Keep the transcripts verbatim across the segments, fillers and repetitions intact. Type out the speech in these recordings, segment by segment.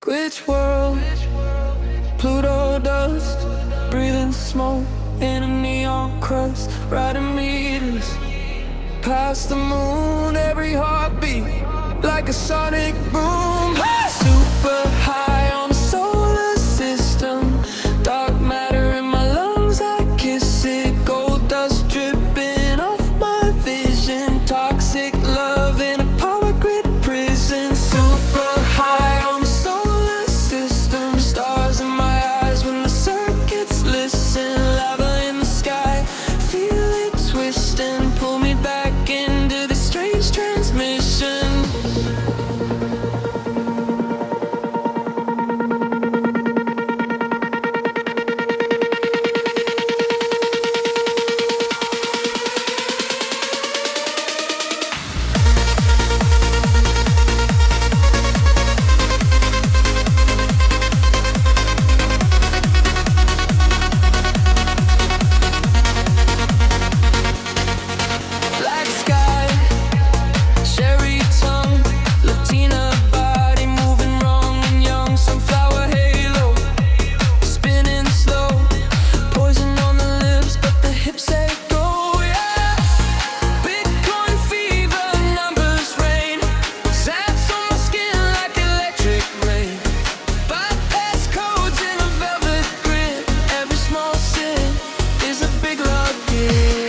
Which world? Pluto dust, breathing smoke in a neon crust, riding meters past the moon. Every heartbeat like a sonic boom. Super high on the solar system, dark matter in my lungs, I kiss it. Gold dust dripping off my vision, toxic love in a power grid prison. Super high on the solar system, stars in my eyes when the circuits listen. Lava in the sky, feel it twist and pull me back into this strange transmission. Black sky, cherry tongue, Latina body moving wrong and young. Sunflower halo, spinning slow, poison on the lips but the hips say go, yeah. Bitcoin fever, numbers rain, zaps on my skin like electric rain. Bypass codes in a velvet grid, every small sin is a big login.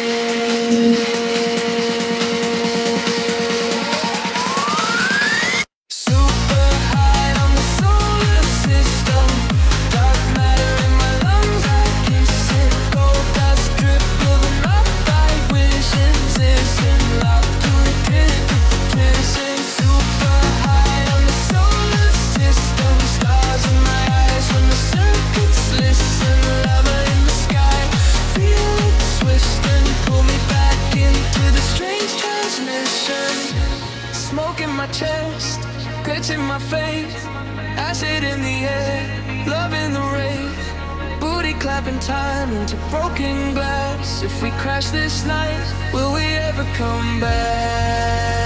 Super high on the solar system, dark matter in my lungs, I kiss it. Gold dust dripping off my visions, listen locked to a grid, kissing. Super high on the solar system, stars in my eyes when the circuits listen. Lava in the sky, feel it twist and pull me back into the strange transmission. Smoke in my chest, glitch in my face, acid in the air, love in the rave. Booty clapping time into broken glass. If we crash this night, will we ever come back?